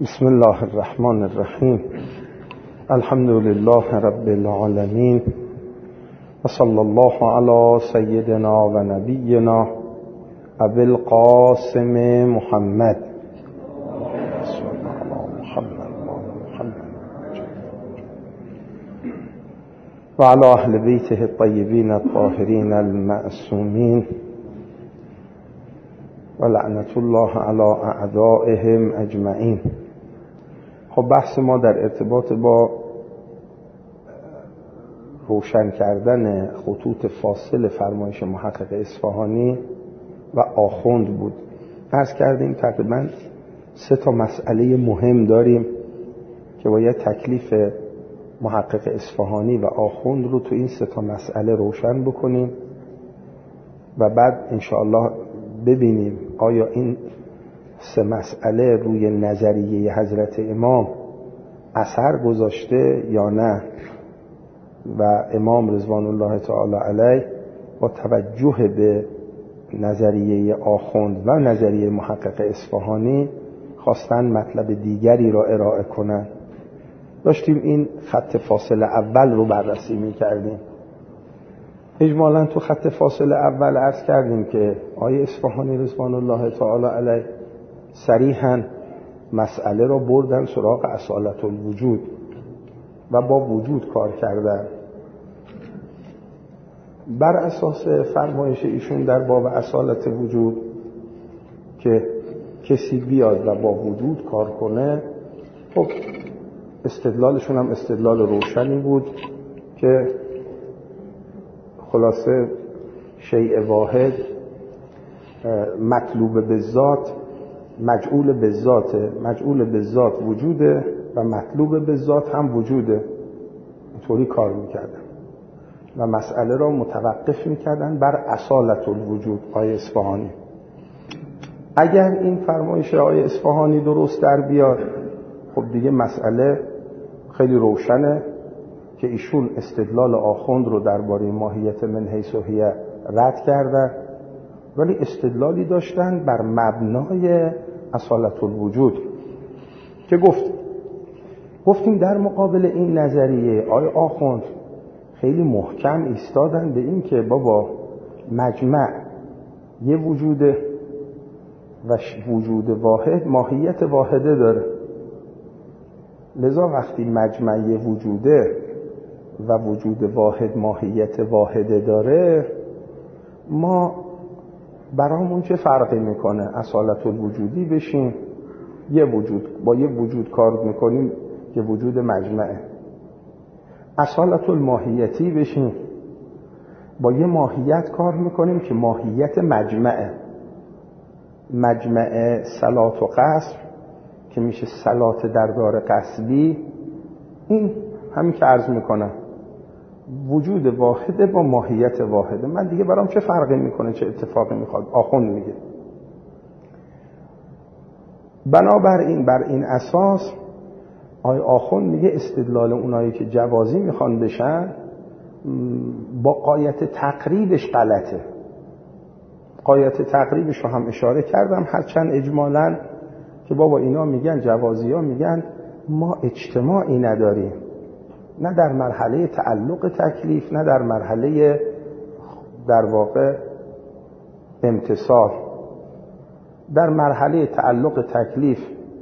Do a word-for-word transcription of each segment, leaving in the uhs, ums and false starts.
بسم الله الرحمن الرحیم. الحمد لله رب العالمین و صلی الله علی سیدنا و نبینا ابی القاسم محمد و علی اهل بیته الطیبین الطاهرین المعصومین و لعنت الله علی اعدائهم اجمعین. خب بحث ما در ارتباط با روشن کردن خطوط فاصل فرمایش محقق اصفهانی و آخوند بود. عرض کردیم تقریبا سه تا مسئله مهم داریم که باید تکلیف محقق اصفهانی و آخوند رو تو این سه تا مسئله روشن بکنیم و بعد انشاءالله ببینیم آیا این سه مسئله روی نظریه حضرت امام اثر گذاشته یا نه و امام رضوان الله تعالی علیه با توجه به نظریه آخوند و نظریه محقق اصفهانی خواستن مطلب دیگری را ارائه کنند. داشتیم این خط فاصله اول رو بررسی می کردیم. اجمالاً تو خط فاصله اول عرض کردیم که آیه اصفهانی رضوان الله تعالی علیه صریحاً مسئله را بردن سراغ اصالت الوجود و با وجود کار کردن. بر اساس فرمایش ایشون در باب اصالت وجود که کسی بیاد و با وجود کار کنه، خب استدلالشون هم استدلال روشنی بود که خلاصه شیء واحد مطلوب به ذات مجعول به ذات مجعول به ذات وجوده و مطلوب به ذات هم وجوده. اینطوری کار میکردن و مسئله را متوقف میکردن بر اصالت الوجود آیه اصفهانی. اگر این فرمایش آیه اصفهانی درست در بیاد، خب دیگه مسئله خیلی روشنه که ایشون استدلال آخوند رو درباره ماهیت من حیث هی رد کردن، ولی استدلالی داشتن بر مبنای اصالت الوجود که گفت گفتیم در مقابل این نظریه آیه آخوند خیلی محکم ایستادن به این که بابا مجمع یه وجوده و وجود واحد ماهیت واحده داره، لذا وقتی مجمع یه وجوده و وجود واحد ماهیت واحده داره، ما برامون چه فرقی میکنه اصالت الوجودی بشیم یه وجود با یه وجود کار میکنیم که وجود مجمعه، اصالت الماهیتی بشیم با یه ماهیت کار میکنیم که ماهیت مجمعه، مجمع صلات و قصر که میشه صلات در دار قصبی. این همین که عرض میکنم وجود واحده با ماهیت واحده، من دیگه برام چه فرقی میکنه چه اتفاقی میخواد. آخوند میگه بنابراین بر این اساس آی آخوند میگه استدلال اونایی که جوازی میخوان بشن با قایت تقریبش غلطه. قایت تقریبش رو هم اشاره کردم، هرچند اجمالاً که بابا اینا میگن جوازی ها میگن ما اجتماعی نداریم، نه در مرحله تعلق تکلیف نه در مرحله در واقع امتصال. در مرحله تعلق تکلیف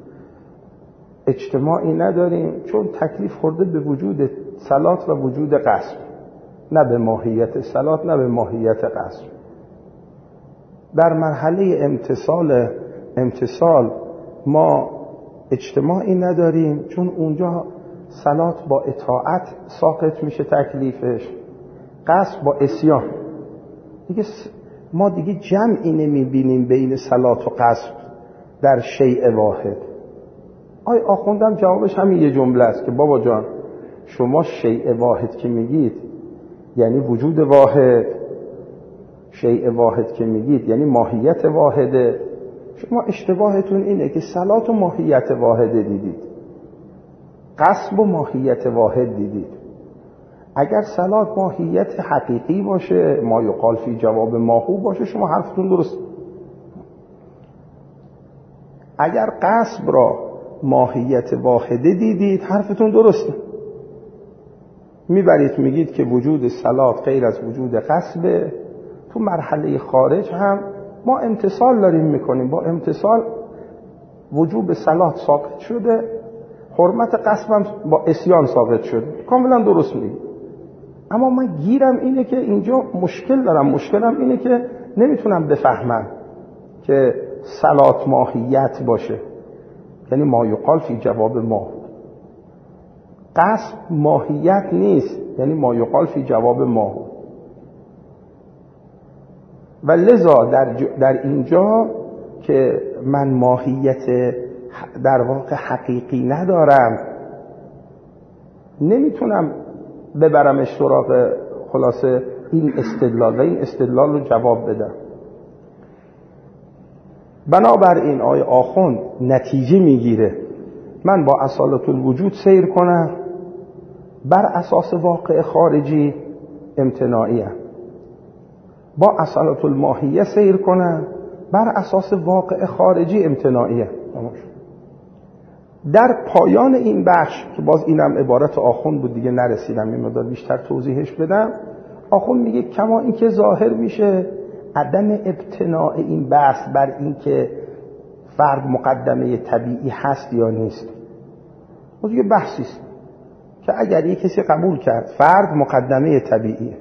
اجتماعی نداریم چون تکلیف خورده به وجود صلات و وجود قصر، نه به ماهیت صلات نه به ماهیت قصر. در مرحله امتصال امتصال ما اجتماعی نداریم چون اونجا صلات با اطاعت ساقط میشه تکلیفش، قصد با عصیان. دیگه ما دیگه جمعی نمیبینیم بین صلات و قصد در شیء واحد. آی آخوندم جوابش همین یه جمله است که بابا جان شما شیء واحد که میگید یعنی وجود واحد، شیء واحد که میگید یعنی ماهیت واحده. شما اشتباهتون اینه که صلات و ماهیت واحده دیدید، قصب و ماهیت واحد دیدید. اگر صلات ماهیت حقیقی باشه، ما یقال فی جواب ماهو باشه، شما حرفتون درست. اگر قصب را ماهیت واحده دیدید، حرفتون درسته. میبرید میگید که وجود صلات غیر از وجود قصبه. تو مرحله خارج هم ما امتثال داریم میکنیم، با امتثال وجوب صلات ساقط شده، حرمت قصب هم با عصیان ساقط شده. کاملا درست میگید. اما من گیرم اینه که اینجا مشکل دارم. مشکلم اینه که نمیتونم بفهمم که صلات ماهیت باشه، یعنی ما یقال فی جواب ما. قصب ماهیت نیست، یعنی ما یقال فی جواب ما. و لذا در, در اینجا که من ماهیت در واقع حقیقی ندارم، نمیتونم ببرمش سراغ خلاصه این استدلال و این استدلال رو جواب بدم. بنابراین آیه آخوند نتیجه میگیره من با اصالت الوجود سیر کنم، بر اساس واقع خارجی امتناعیم. با اصالت الماهیه سیر کنم، بر اساس واقع خارجی امتناعیم. در پایان این بخش که باز اینم عبارت آخوند بود دیگه نرسیدم این مقدار بیشتر توضیحش بدم، آخوند میگه کما این که ظاهر میشه عدم ابتناع این بحث بر این که فرد مقدمه طبیعی هست یا نیست. اون دیگه بحثی است که اگر یک کسی قبول کرد فرد مقدمه طبیعیه،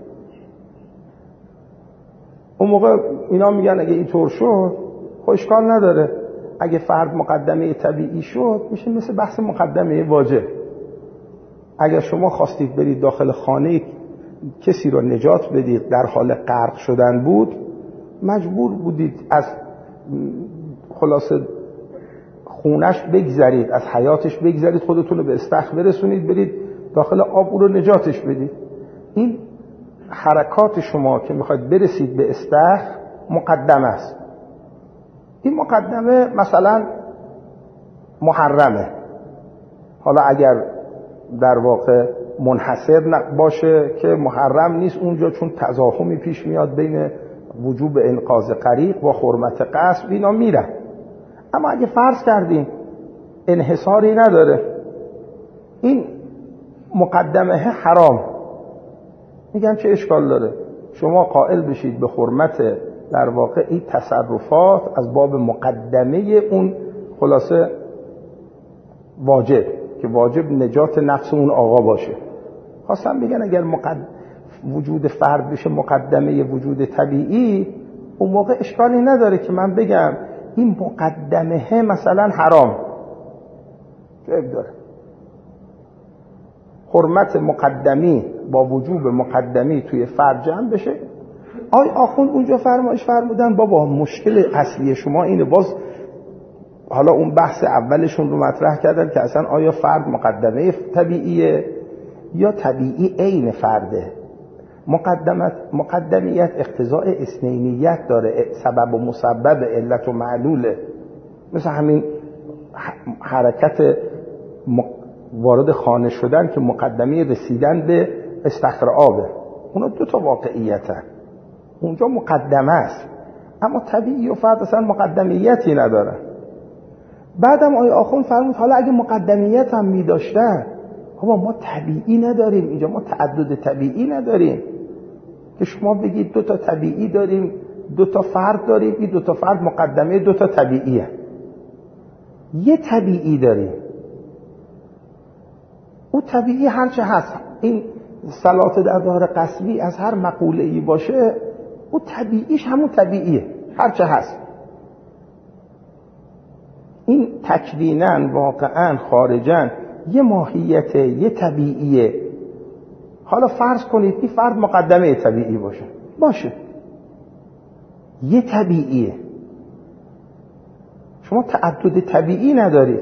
اون موقع اینا میگن اگه اینطور شد خب اشکال نداره. اگه فرد مقدمه طبیعی شد میشه مثل بحث مقدمه واجب. اگر شما خواستید برید داخل خانه کسی رو نجات بدید در حال غرق شدن بود، مجبور بودید از خلاصه خونش بگذرید، از حیاتش بگذرید، خودتون رو به استخر برسونید، برید داخل آب او رو نجاتش بدید. این حرکات شما که میخواید برسید به استخر مقدمه است. این مقدمه مثلا محرمه. حالا اگر در واقع منحصر باشه که محرم نیست اونجا، چون تزاحمی پیش میاد بین وجوب انقاذ غریق با حرمت قصب، اینا میرن. اما اگه فرض کردیم انحصاری نداره، این مقدمه حرام، میگم چه اشکال داره شما قائل بشید به حرمت در واقع این تصرفات از باب مقدمه اون خلاصه واجب، که واجب نجات نفس اون آقا باشه. خواستم بگن اگر مقد... وجود فرد بشه مقدمه وجود طبیعی، اون موقع اشکالی نداره که من بگم این مقدمه مثلا حرام، جایب داره. حرمت مقدمی با وجوب مقدمی توی فرد جمع بشه. آی آخوند اونجا فرمایش فرمودن بابا مشکل اصلی شما اینه. باز حالا اون بحث اولشون رو مطرح کردن که اصلا آیا فرد مقدمه طبیعیه یا طبیعی عین فرده. مقدمت مقدمیت اقتضاء اثنینیت داره، سبب و مسبب، علت و معلوله. مثل همین حرکت وارد خانه شدن که مقدمه رسیدن به استخر آبه، اونا دو تا واقعیتن، اونجا مقدمه است. اما طبیعی و فرد اصلا مقدمیتی نداره. بعدم آیه آخوند فرمود حالا اگه مقدمیت هم می داشتن، بابا ما طبیعی نداریم اینجا، ما تعدد طبیعی نداریم که شما بگید دو تا طبیعی داریم، دو تا فرد داریم، این دو تا فرد مقدمه دو تا طبیعیه. یه طبیعی داریم، اون طبیعی هرچه هست. این صلات در ظاهر قصبی از هر مقوله‌ای باشه، اون طبیعیش همون طبیعیه هرچه هست. این تکویناً واقعاً خارجاً یه ماهیته، یه طبیعیه. حالا فرض کنید این فرد مقدمه طبیعی باشه باشه یه طبیعیه، شما تعدد طبیعی ندارید.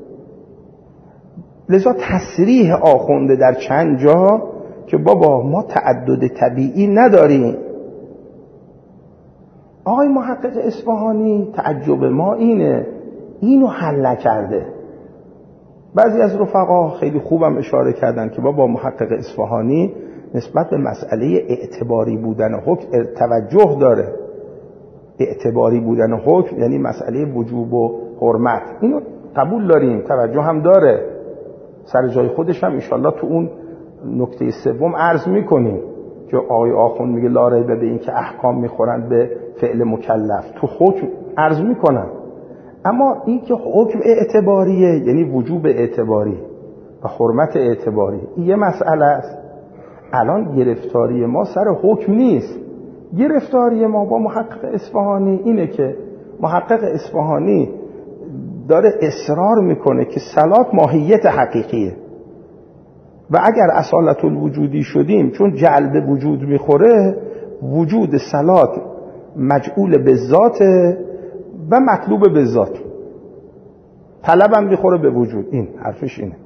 لذا تصریح آخونده در چند جا که بابا ما تعدد طبیعی نداریم. آقای محقق اصفهانی تعجب ما اینه، اینو حل نکرده. بعضی از رفقا خیلی خوبم اشاره کردن که بابا محقق اصفهانی نسبت به مسئله اعتباری بودن حکم توجه داره. اعتباری بودن حکم یعنی مسئله وجوب و حرمت، اینو قبول داریم، توجه هم داره، سر جای خودش هم انشالله تو اون نکته سوم عرض میکنیم که آقای آخوند میگه لا ریب به این که احکام میخورن به فعل مکلف، تو حکم عرض میکنم. اما این که حکم اعتباریه یعنی وجوب اعتباری و حرمت اعتباری، این یه مسئله است. الان گرفتاری ما سر حکم نیست، گرفتاری ما با محقق اصفهانی اینه که محقق اصفهانی داره اصرار میکنه که صلات ماهیت حقیقیه و اگر اصالت الوجودی شدیم چون جعل به وجود میخوره، وجود صلات مجعول به ذات و مطلوب به ذات، طلبم میخوره به وجود. این حرفش اینه.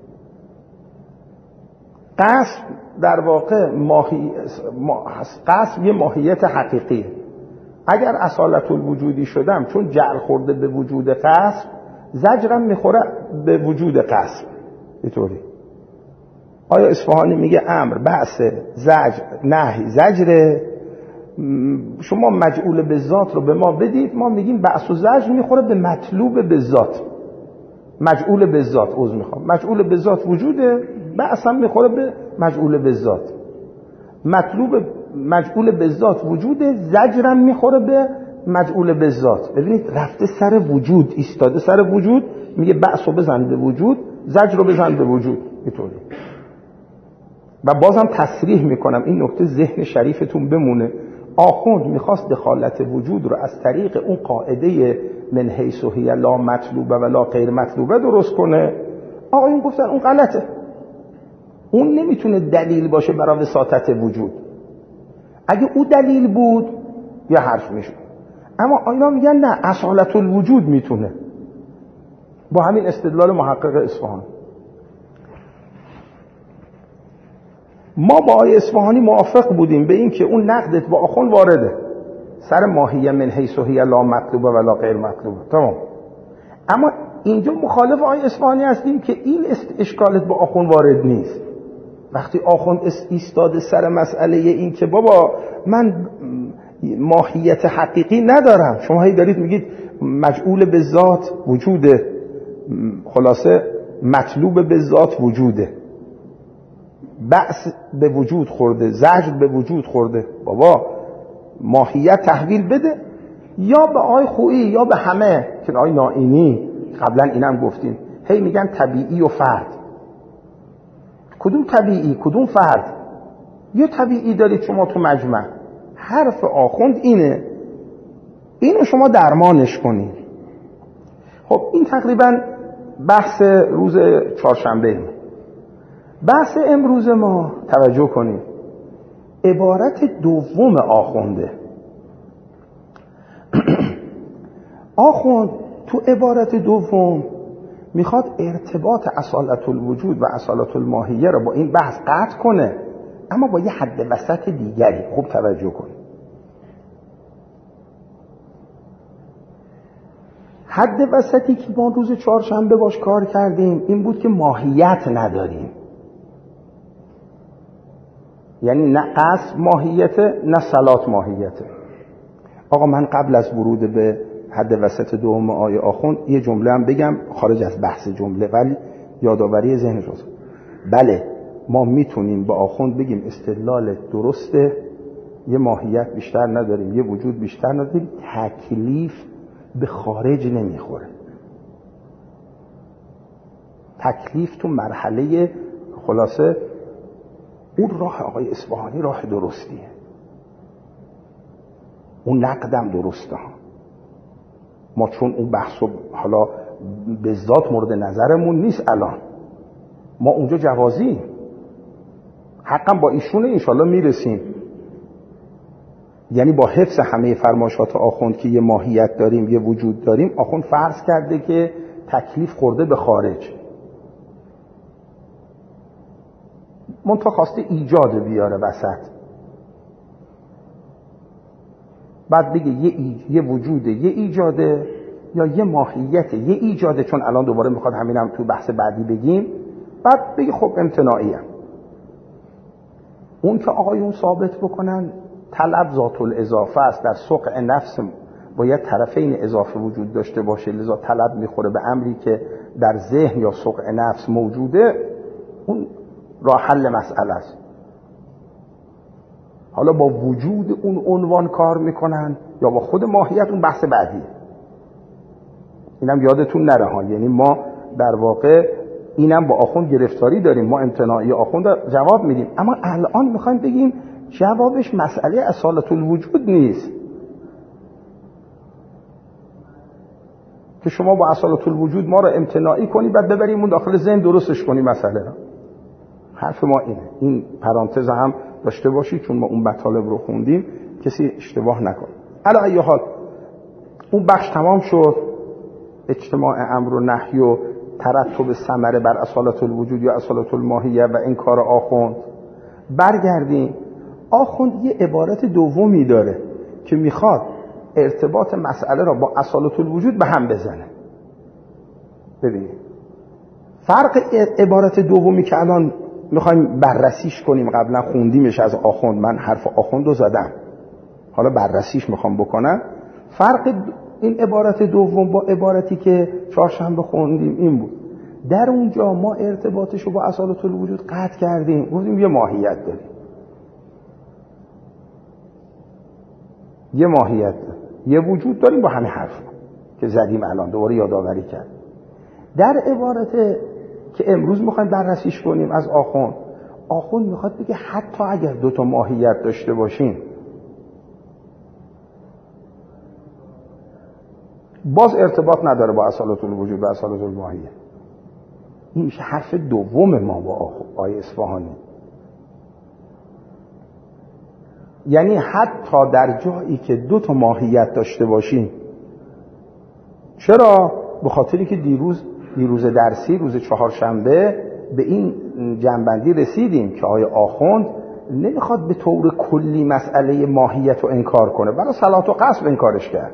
قصد در واقع ماهی... قصد یه ماهیت حقیقیه. اگر اصالت الوجودی شدم چون جعل خورده به وجود قصد، زجرم میخوره به وجود قصد. اینطوری آیا اصفهانی میگه امر بحث زجر نهی زجره، شما مجعول به ذات رو به ما بدید، ما میگیم بحث و زجر میخوره به مطلوب به ذات. مجعول به ذات عذر میخوام مجعول به ذات وجوده، بحث هم میخوره به مجعول به ذات. مطلوب مجعول به ذات وجوده، زجرم میخوره به مجعول به ذات. ببینید رفته سر وجود، ایستاده سر وجود، میگه بحث رو بزن به وجود، زجر رو بزن به وجود. اینطوری. و بازم تصریح میکنم این نکته ذهن شریفتون بمونه، آخوند میخواست دخالت وجود رو از طریق اون قاعده من حیث هی لا مطلوبه و لا غیر مطلوبه درست کنه. آقایون گفتن اون غلطه، اون نمیتونه دلیل باشه برای وساطت وجود. اگه او دلیل بود یه حرف میشد، اما اینا میگن نه، اصالت الوجود میتونه. با همین استدلال محقق اصفهان ما با آقای اصفهانی موافق بودیم به این که اون نقدت با آخوند وارده سر ماهیه من حیث هی لا مطلوبه و لا غیر مطلوبه، تمام. اما اینجا مخالف آقای اصفهانی هستیم که این اشکالت با آخوند وارد نیست. وقتی آخوند ایستاده سر مسئله این که بابا من ماهیت حقیقی ندارم، شما هی دارید میگید مجعول به ذات وجوده، خلاصه مطلوب به ذات وجوده، بأس به وجود خورده، زجر به وجود خورده، بابا ماهیت تحویل بده. یا به آی خویی یا به همه که آی نائینی قبلا اینم گفتیم هی میگن طبیعی و فرد. کدوم طبیعی کدوم فرد؟ یه طبیعی دارید شما تو مجمع. حرف آخوند اینه، اینو شما درمانش کنید. خب این تقریبا بحث روز چهارشنبه. بحث امروز ما توجه کنید عبارت دوم آخونده. آخوند تو عبارت دوم میخواد ارتباط اصالت الوجود و اصالت الماهیه رو با این بحث قطع کنه، اما با یه حد وسط دیگری. خوب توجه کنید. حد وسطی که ما روز چهارشنبه باش کار کردیم این بود که ماهیت نداریم، یعنی نه قصد ماهیته نه صلات ماهیته. آقا من قبل از ورود به حد وسط دوم آیه آخوند یه جمله هم بگم خارج از بحث جمله، ولی یادآوری ذهن شد. بله ما میتونیم با آخوند بگیم استدلال درسته، یه ماهیت بیشتر نداریم، یه وجود بیشتر نداریم، تکلیف به خارج نمیخوره. تکلیف تو مرحله خلاصه اون راه آقای اصفهانی راه درستیه، اون نقدم درسته ها. ما چون اون بحثو حالا به ذات مورد نظرمون نیست الان، ما اونجا جوازی حقا با ایشونه انشالله میرسیم. یعنی با حفظ همه فرمایشات آخوند که یه ماهیت داریم یه وجود داریم، آخوند فرض کرده که تکلیف خورده به خارج، منتها خواسته ایجاد بیاره وسط. بعد بگه یه, ایج... یه وجوده یه ایجاده یا یه ماهیت یه ایجاده، چون الان دوباره میخواد همینم هم تو بحث بعدی بگیم. بعد بگه خب امتناعیم. اون که آقایون ثابت بکنن طلب ذات الاضافه است، در سقع نفس باید طرفین اضافه وجود داشته باشه، لذا طلب میخوره به امری که در ذهن یا سقع نفس موجوده، اون راه حل مسئله است. حالا با وجود اون عنوان کار میکنن یا با خود ماهیت، اون بحث بعدیه. اینم یادتون نره ها، یعنی ما در واقع اینم با آخوند گرفتاری داریم، ما امتناعی آخوند جواب میدیم، اما الان میخوایم بگیم جوابش مسئله اصالت الوجود نیست که شما با اصالت الوجود ما رو امتناعی کنی بعد ببریم اون داخل ذهن درستش کنی مسئله رو. حرف ما اینه. این پرانتز هم داشته باشید چون ما اون مطالب رو خوندیم، کسی اشتباه نکنه. علی ای حال اون بخش تمام شد، اجتماع امر و نهی و ترتب ثمره بر اصالت الوجود یا اصالت الماهیه و این کار آخوند. برگردیم، آخوند یه عبارت دومی داره که میخواد ارتباط مسئله را با اصالت الوجود به هم بزنه. ببینید فرق عبارت دومی که الان میخوایم بررسیش کنیم، قبلا خوندیمش از آخوند، من حرف آخوند رو زدم، حالا بررسیش میخوام بکنم. فرق این عبارت دوم با عبارتی که چهارشنبه خوندیم این بود، در اونجا ما ارتباطش رو با اصالت الوجود قطع کردیم، گفتیم یه ماهیت داریم، یه ماهیت داریم، یه وجود داریم، با همین حرف که زدیم الان دوباره یادآوری کرد. در عبارت که امروز میخوایم بررسیش کنیم از آخوند، آخوند میخواد بگه حتی اگر دو تا ماهیت داشته باشیم باز ارتباط نداره با اصالت الوجود و اصالت الماهیه. این میشه حرف دوم ما با آقای اصفهانی. یعنی حتی در جایی که دو تا ماهیت داشته باشیم، چرا؟ به خاطری که دیروز دیروز درسی روز چهارشنبه به این جنبندی رسیدیم که آقای آخوند نمیخواد به طور کلی مسئله ماهیت رو انکار کنه، برای صلات و قصد انکارش کرد.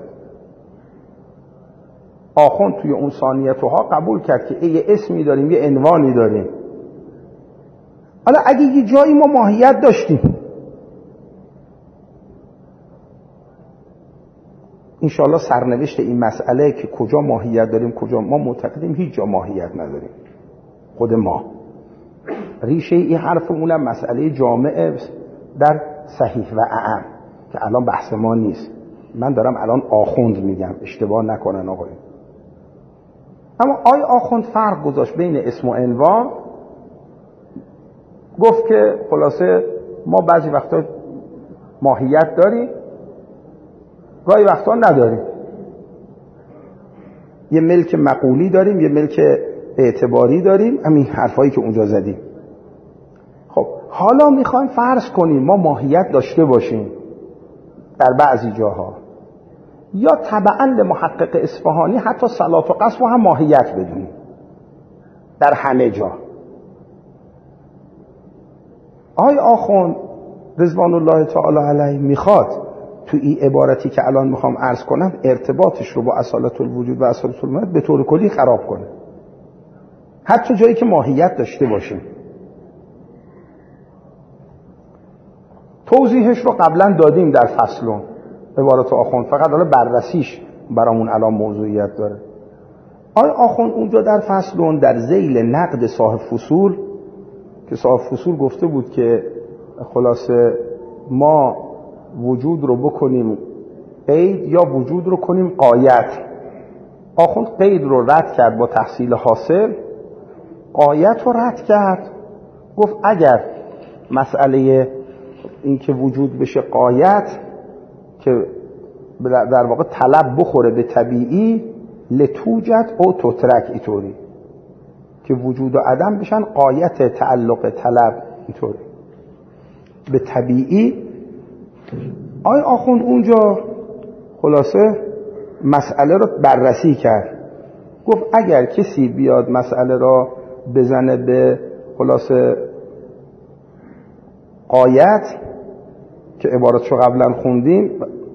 آخوند توی اون ثانیتها قبول کرد که یه اسمی داریم، یه عنوانی داریم. حالا اگه یه جایی ما ماهیت داشتیم، انشاءالله سرنوشت این مسئله که کجا ماهیت داریم کجا، ما معتقدیم هیچ جا ماهیت نداریم. خود ما ریشه این حرفمونم مسئله جامعه در صحیح و اعم که الان بحث ما نیست. من دارم الان آخوند میگم، اشتباه نکنن آقای. اما آی آخوند فرق گذاشت بین اسم و عنوان، گفت که خلاصه ما بعضی وقتا ماهیت داریم، گاهی وقتا نداریم. یه ملک مقولی داریم، یه ملک اعتباری داریم، همین حرفایی که اونجا زدیم. خب حالا میخوایم فرض کنیم ما ماهیت داشته باشیم در بعضی جاها، یا تبعاً لمحقق اصفهانی حتی صلات و قصد هم ماهیت بدونیم در همه جا. آقای آخوند رضوان الله تعالی علیه میخواد تو این عبارتی که الان میخوام عرض کنم ارتباطش رو با اصالت الوجود و اصالت الماهیت به طور کلی خراب کنه، حتی جایی که ماهیت داشته باشیم. توضیحش رو قبلا دادیم در فصلون عبارت آخوند، فقط حالا بررسیش برامون الان موضوعیت داره. آقای آخوند اونجا در فصلون در ذیل نقد صاحب فصول، که صاحب فصول گفته بود که خلاصه ما وجود رو بکنیم قید یا وجود رو کنیم غایت. آخوند قید رو رد کرد با تحصیل حاصل، غایت رو رد کرد، گفت اگر مسئله این که وجود بشه غایت که در واقع طلب بخوره به طبیعی، لتوجد او تترک، اینطوری که وجود و عدم بشن غایت تعلق طلب، اینطوری به طبیعی. آقای آخوند اونجا خلاصه مسئله رو بررسی کرد، گفت اگر کسی بیاد مسئله را بزنه به خلاصه غایت که عبارتشو قبلا خوندیم،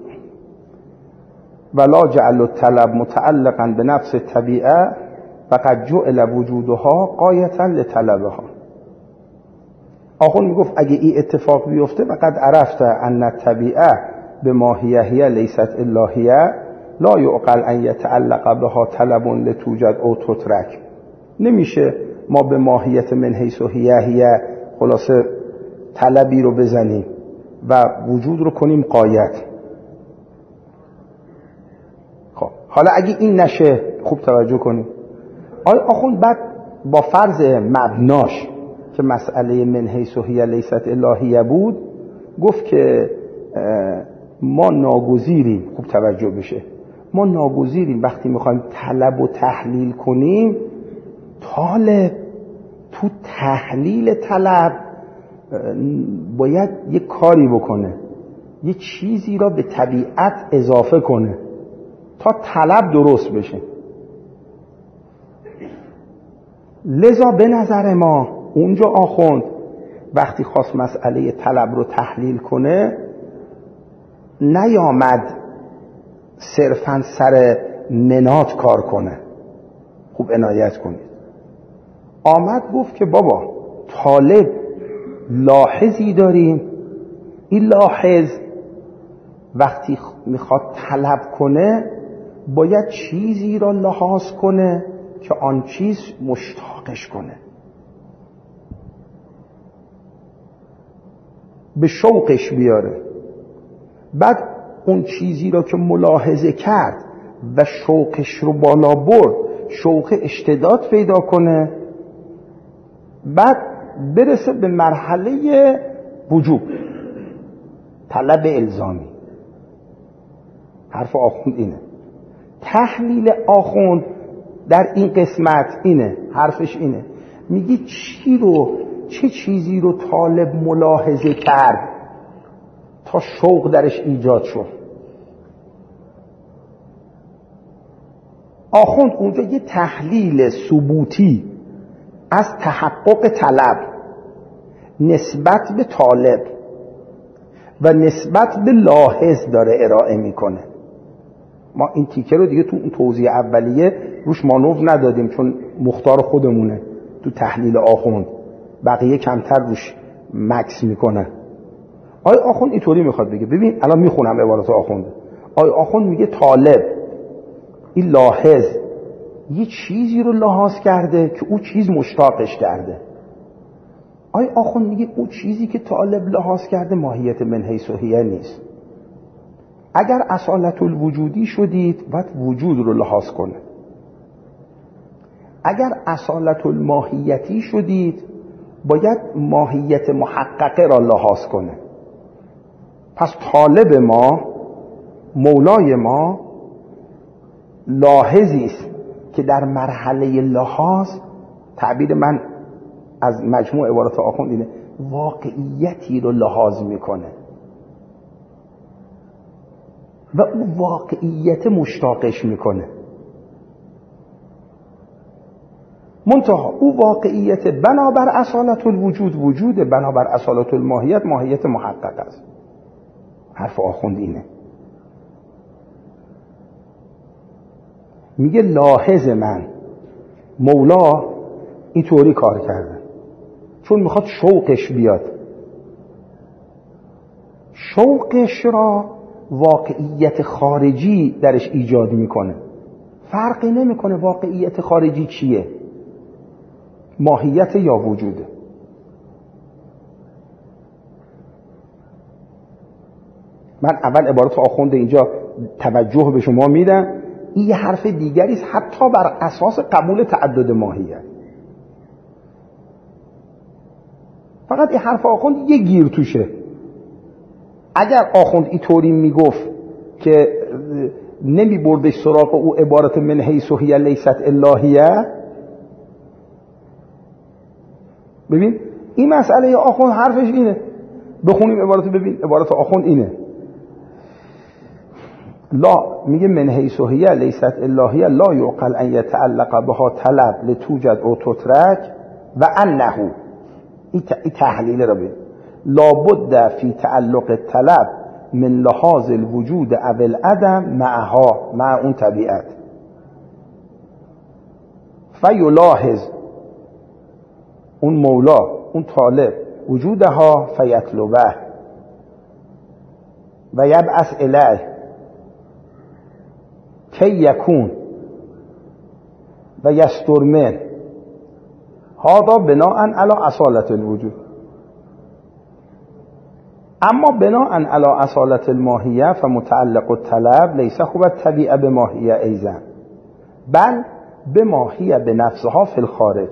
ولا جعل الطلب متعلقا به نفس الطبیعه فقد جعل وجودها غایتا لطلبها. آخوند میگفت اگه این اتفاق بیفته فقد عرفت ان الطبیعه به ماهیه لیست الهیه لا یعقل ان یتعلق بها طلب لتوجد او تترک. نمیشه ما به ماهیت من حیث هیه خلاصه طلبی رو بزنیم و وجود رو کنیم غایت. خب حالا اگه این نشه خوب توجه کنیم، آیا آخوند بعد با فرض مبناش که مسئله من حیث هیه لیست الهیه بود گفت که ما ناگزیریم، خوب توجه بشه، ما ناگزیریم وقتی میخوایم طلب و تحلیل کنیم، طالب تو تحلیل طلب باید یه کاری بکنه، یه چیزی را به طبیعت اضافه کنه تا طلب درست بشه. لذا به نظر ما اونجا آخوند وقتی خواست مسئله طلب رو تحلیل کنه نیامد صرفاً سر منات کار کنه، خوب عنایت کنید، آمد گفت که بابا طالب لاحظی داریم، این لاحظ وقتی میخواد طلب کنه باید چیزی را لحاظ کنه که آن چیز مشتاقش کنه، به شوقش بیاره. بعد اون چیزی را که ملاحظه کرد و شوقش رو بالا برد، شوق اشتداد پیدا کنه، بعد برسه به مرحله وجوب، طلب الزامی. حرف آخوند اینه، تحلیل آخوند در این قسمت اینه، حرفش اینه، میگی چی رو، چه چیزی رو طالب ملاحظه کرد تا شوق درش ایجاد شد. آخوند اونجا یه تحلیل ثبوتی از تحقق طلب نسبت به طالب و نسبت به لاحظ داره ارائه میکنه. ما این تیکه رو دیگه تو اون توضیح اولیه روش مانور ندادیم چون مختار خودمونه تو تحلیل آخوند، بقیه کمتر روش مکس میکنه. آی آخوند اینطوری میخواد بگه، ببین الان میخونم عبارت آخوند. آی آخوند میگه طالب این لاحظ یه چیزی رو لحاظ کرده که او چیز مشتاقش کرده. آی آخوند میگه او چیزی که طالب لحاظ کرده ماهیت من حیث هیه نیست. اگر اصالت الوجودی شدید باید وجود رو لحاظ کنه، اگر اصالت الماهیتی شدید باید ماهیت محققه را لحاظ کنه. پس طالب ما، مولای ما، لاحظی است که در مرحله لحاظ، تعبیر من از مجموع عبارات آخوند اینه، واقعیتی رو لحاظ میکنه و او واقعیت مشتاقش میکنه. منتها او واقعیت بنابر اصالت الوجود وجوده، بنابر اصالت الماهیت ماهیت محقق است. حرف آخوند اینه، میگه لاحظ من، مولا اینطوری کار کرده چون میخواد شوقش بیاد، شوقش را واقعیت خارجی درش ایجاد میکنه. فرقی نمیکنه واقعیت خارجی چیه، ماهیت یا وجوده. من اول عبارت آخوند اینجا توجه به شما میدم، این یه حرف دیگری است حتی بر اساس قبول تعدد ماهیت. فقط این حرف آخوند یه گیر توشه. اگر آخوند اینطوری میگفت که نمی بردش سراغ او عبارت من حیث هیه لیست الهیه، ببین این مسئله آخوند حرفش اینه، بخونیم عبارت، ببین عبارت آخوند اینه، لا میگه من حیث هیه لیست الهیه لا یعقل ان یتعلق بها طلب لتوجد او تترک و انه، این تحلیل را ببین، لابد فی تعلق طلب من لحاظ الوجود او العدم معها، مع اون طبیعت، فیلاحظ اون مولا، اون طالب وجودها فیطلبه و یبعث الیه کی یکون و یسترمن هذا بناء علی اصالت الوجود. اما بناء علی اصالت الماهیه فمتعلق الطلب لیس خوب الطبیعه به ماهیه ایضا بل به ماهیه به نفسها فی الخارج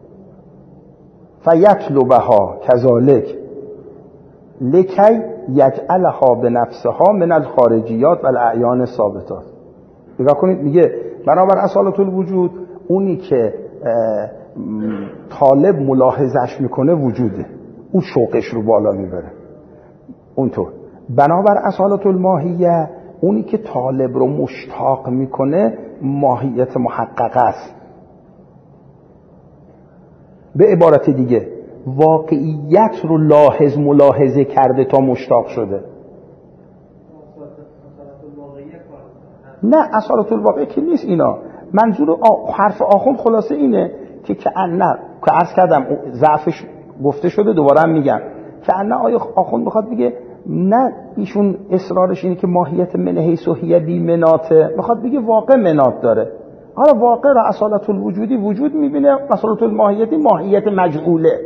فیطلبها کذالک لکی یجعلها به نفسها من الخارجیات و الاعیان ثابتات. نگاه کنید میگه بنابر اصالت الوجود اونی که طالب ملاحظش میکنه وجوده، اون شوقش رو بالا میبره. اونطور بنابر اصالت الماهیه اونی که طالب رو مشتاق میکنه ماهیت محققه است. به عبارت دیگه واقعیت رو لاحظ ملاحظه کرده تا مشتاق شده. نه اصالت الواقع که نیست اینا. منظور حرف آخوند خلاصه اینه که که نه که عرض کردم ضعفش گفته شده، دوباره هم میگم که نه آیا آخوند بخواد بگه نه ایشون اصرارش اینه که ماهیت من حیث هی بی مناته، میخواد بگه واقع منات داره. حالا واقع را اصالت الوجودی وجود میبینه، اصالت الماهیتی ماهیت مجهوله.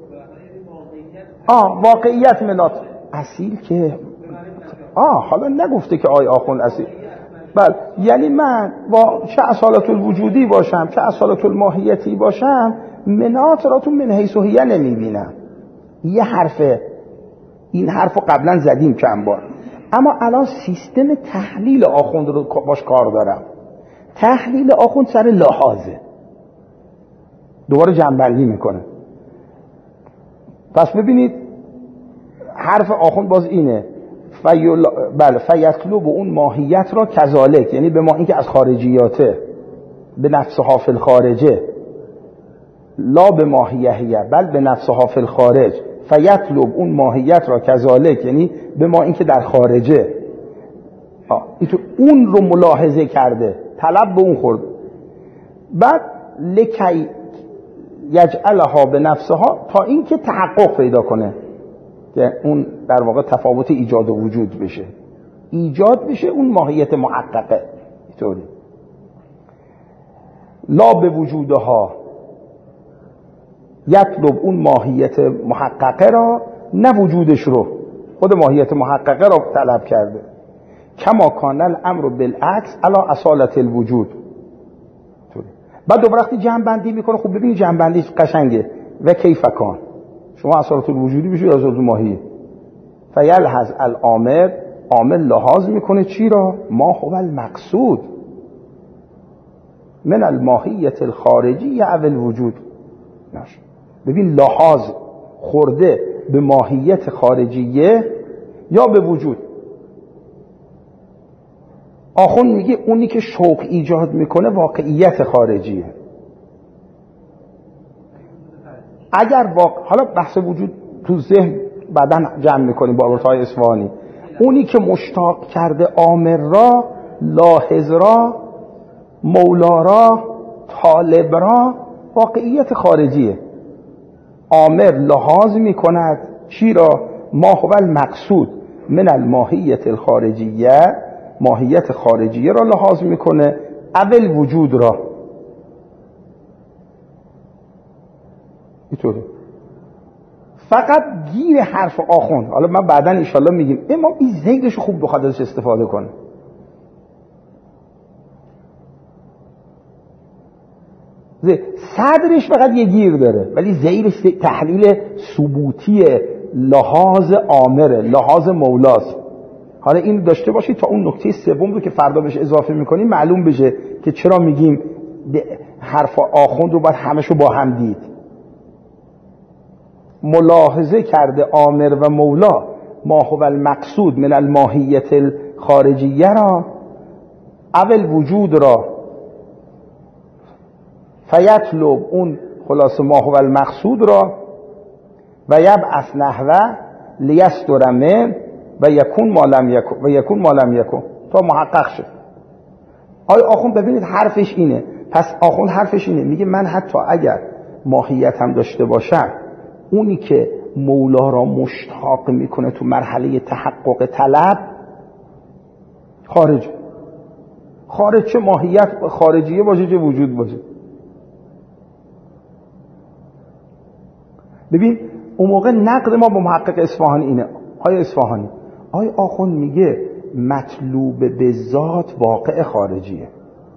آه واقعیت منات اصیل که آه حالا نگفته که آی آخوند اصیل. بله یعنی من با چه اصالت الوجودی باشم چه اصالت الماهیتی باشم منات را تو من حیث هی نمیبینم. یه حرفه، این حرفو قبلا زدیم چند بار، اما الان سیستم تحلیل آخوند رو باش کار دارم. تحلیل آخوند سر لحاظه، دوباره جنبندی میکنه. پس ببینید حرف آخوند باز اینه فیل... بله فیطلب اون ماهیت را کذالک، یعنی به ما این که از خارجیاته به نفسها فی الخارجه لا به ماهیه بل به نفسها فی الخارج فیطلب اون ماهیت را کذالک، یعنی به ما این که در خارجه اون رو ملاحظه کرده، طلب به اون خورد. بعد لکی یجعلها به نفسها تا این که تحقق پیدا کنه که اون در واقع تفاوت ایجاد و وجود بشه، ایجاد بشه اون ماهیت محققه. اینطوری لا به وجودها یطلب اون ماهیت محققه را، نه وجودش رو، خود ماهیت محققه را طلب کرده. کما کان الامر بالعکس علی اصالت الوجود. بعد دوباره وقتی جمع بندی میکنه، خب ببینید جمع بندی قشنگه. و کیف کان شما اصالت الوجودی بشید اصالت الماهی فیلحظ الامر، عامل لحاظ میکنه چی را؟ ما هو المقصود من الماهیت الخارجی او الوجود. ببین لحاظ خورده به ماهیت خارجیه یا به وجود. آخوند میگه اونی که شوق ایجاد میکنه واقعیت خارجیه. اگر واقع... حالا بحث وجود تو ذهن بعداً جمع میکنیم با ابوالفتح اصفهانی. اونی که مشتاق کرده آمر را، لاحظ را، مولا را، طالب را، واقعیت خارجیه. آمر لحاظ میکند چی را؟ ما هو المقصود من الماهیت الخارجیه، ماهیت خارجیه را لحاظ میکنه، اول وجود را. اینطوره. فقط گیر حرف آخوند، حالا من بعداً انشالله میگیم اما این زیدش خوب بخواد ازش استفاده کنه. صدرش فقط یه گیر داره ولی زیرش تحلیل ثبوتی لحاظ آمره، لحاظ مولاست. حالا این داشته باشید تا اون نکته سوم رو که فردا بهش اضافه میکنیم معلوم بشه که چرا میگیم حرف آخوند رو باید همشو با هم دید. ملاحظه کرده آمر و مولا ما هو المقصود من الماهیت الخارجیه را، اول وجود را، فیطلب اون خلاص ما هو المقصود را، و یبعث نحوه لیستر من و یکون ما لم یکن و یکون ما لم یکن تا محقق شد. آیا آخوند ببینید حرفش اینه. پس آخوند حرفش اینه، میگه من حتی اگر ماهیت هم داشته باشم، اونی که مولا را مشتاق میکنه تو مرحله تحقق طلب خارج خارج چه ماهیت خارجیه باشه چه وجود باشه. ببین اون موقع نقد ما با محقق اصفهانی اینه، آیا اصفهانی آیا آخوند میگه مطلوب به ذات واقع خارجیه،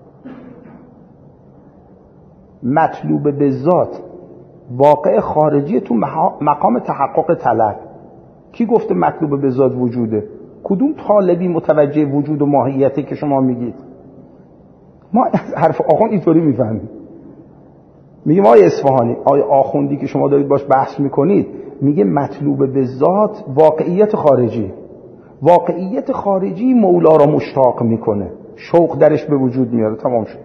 مطلوب به ذات واقع خارجیه تو مقام تحقق طلب. کی گفته مطلوب به ذات وجوده؟ کدوم طالبی متوجه وجود و ماهیته که شما میگید؟ ما از حرف آخوند اینطوری میفهمیم. میگه آیا اصفهانی آیا آخوندی که شما دارید باش بحث میکنید میگه مطلوب به ذات واقعیت خارجی، واقعیت خارجی مولا را مشتاق میکنه، شوق درش به وجود میاره، تمام شد.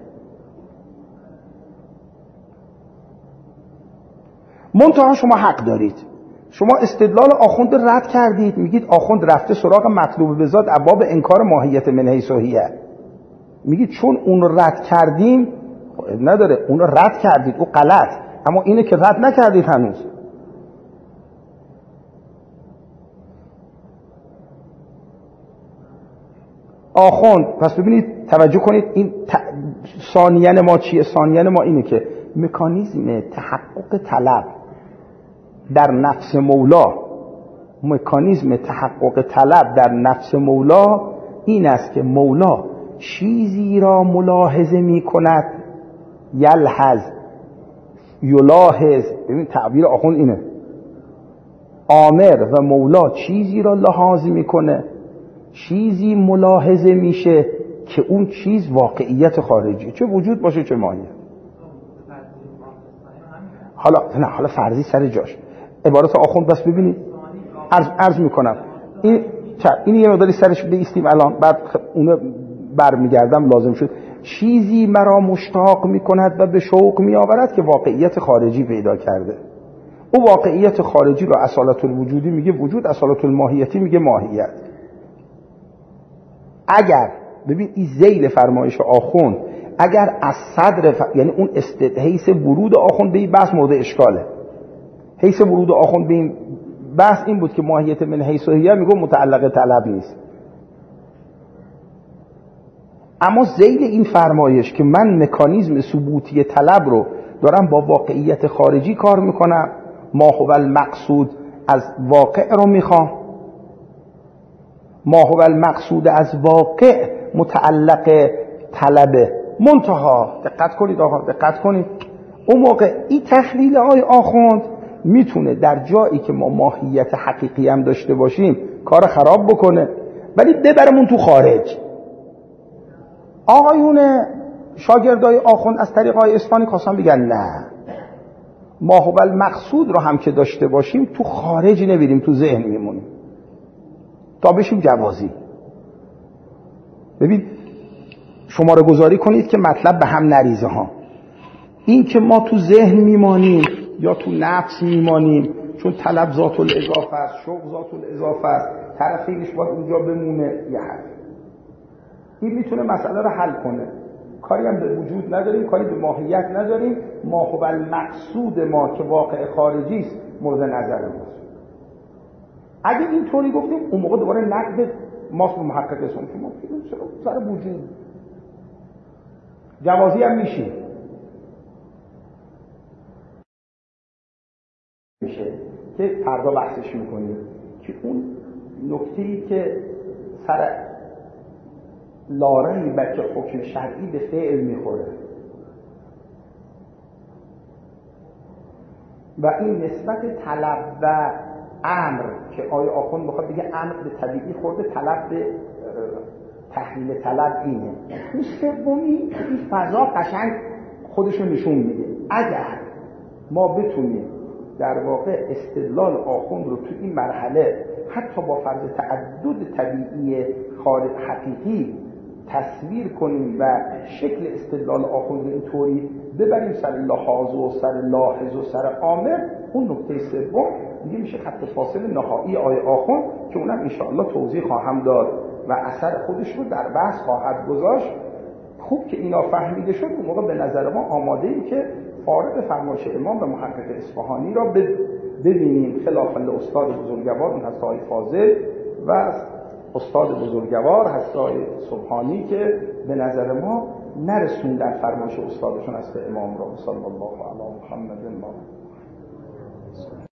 منتها شما حق دارید، شما استدلال آخوند رد کردید، میگید آخوند رفته سراغ مطلوب به ذات ابواب انکار ماهیت من حیث هیه، میگید چون اون رو رد کردیم نداره، اون رو رد کردید او غلط، اما اینه که رد نکردید هنوز. آخوند پس ببینید توجه کنید این ت... ثانیان ما چیه؟ ثانیان ما اینه که مکانیزم تحقق طلب در نفس مولا، مکانیزم تحقق طلب در نفس مولا این است که مولا چیزی را ملاحظه می کند، یلحظ یلاحظ، ببین تعبیر آخوند اینه، آمر و مولا چیزی را لحاظ میکنه، چیزی ملاحظه میشه که اون چیز واقعیت خارجی، چه وجود باشه چه ماهیت. حالا نه حالا فرضی سر جاش عبارت آخوند بس ببینید عرض, عرض میکنم این این یه مقداری سرش بیستیم الان، بعد اونو برمیگردم لازم شد. چیزی مرا مشتاق میکند و به شوق میآورد که واقعیت خارجی پیدا کرده. او واقعیت خارجی رو اصالت الوجودی میگه وجود، اصالت الماهیتی میگه ماهیت. اگر ببین این ذیل فرمایش آخوند اگر از صدر ف... یعنی اون است... حیث ورود آخوند به این بحث مورد اشکاله. حیث ورود آخوند به این بحث این بود که ماهیت من حیث هیه میگه متعلق طلب نیست. اما ذیل این فرمایش که من مکانیزم ثبوتی طلب رو دارم با واقعیت خارجی کار میکنم، ما هو المقصود از واقع رو میخوام، ما هو المقصود از واقع متعلق طلبه. منتها دقت کنید آقا دقت کنید، اون موقع این تحلیل آی آخوند میتونه در جایی که ما ماهیت حقیقی هم داشته باشیم کار خراب بکنه، ولی ببرمون تو خارج. آقایون شاگردای آخوند از طریق آی اصفهانی خواستن بگن نه، ما هو المقصود رو هم که داشته باشیم تو خارج نبریم، تو ذهن میمونیم تا بشیم جوازی. ببین شماره گذاری کنید که مطلب به هم نریزه ها. این که ما تو ذهن میمانیم یا تو نفس میمانیم چون طلب ذات الاضافه است، شوق ذات الاضافه است، طرفینش باید اونجا بمونه، یه حرف این میتونه مسئله رو حل کنه. کاری هم به وجود نداریم، کاری به ماهیت نداریم، ما هو المقصود ما که واقع خارجی است مورد نظر ماست. اگه اینطوری گفتیم اون موقع دوباره نقد ماست به محقق اسم که ما سر وجود جوازی هم میشیم میشه که فردا بحثش میکنیم که اون نکته‌ای که سر لارنی بچه حکم شرعی به فعل میخوره و این نسبت طلب و امر که آیه آخوند بخواد بگه امر به طبیعی خورده، طلب به تحلیل طلب اینه. اون سومی این فضا قشنگ خودشو نشون میده. اگر ما بتونیم در واقع استدلال آخوند رو تو این مرحله حتی با فرض تعدد طبیعی خارج حقیقی تصویر کنیم و شکل استدلال آخوند اینطوری ببریم سر لحاظ و سر لاحظ و سر آمر، اون نکته سوم دیگه میشه خط فاصل نهایی آیه آخوند که اونم انشاءالله توضیح خواهم داد و اثر خودش رو در بحث خواهد گذاشت. خوب که اینا فهمیده شد اون موقع به نظر ما آماده ایم که فارغ فرمایش امام و محقق اصفهانی را ببینیم، خلاف استاد بزرگوار اون هست آقای فاضل و استاد بزرگوار هست آقای سبحانی که به نظر ما نرسوندن فرمایش استادشون از امام را. صلی الله علیه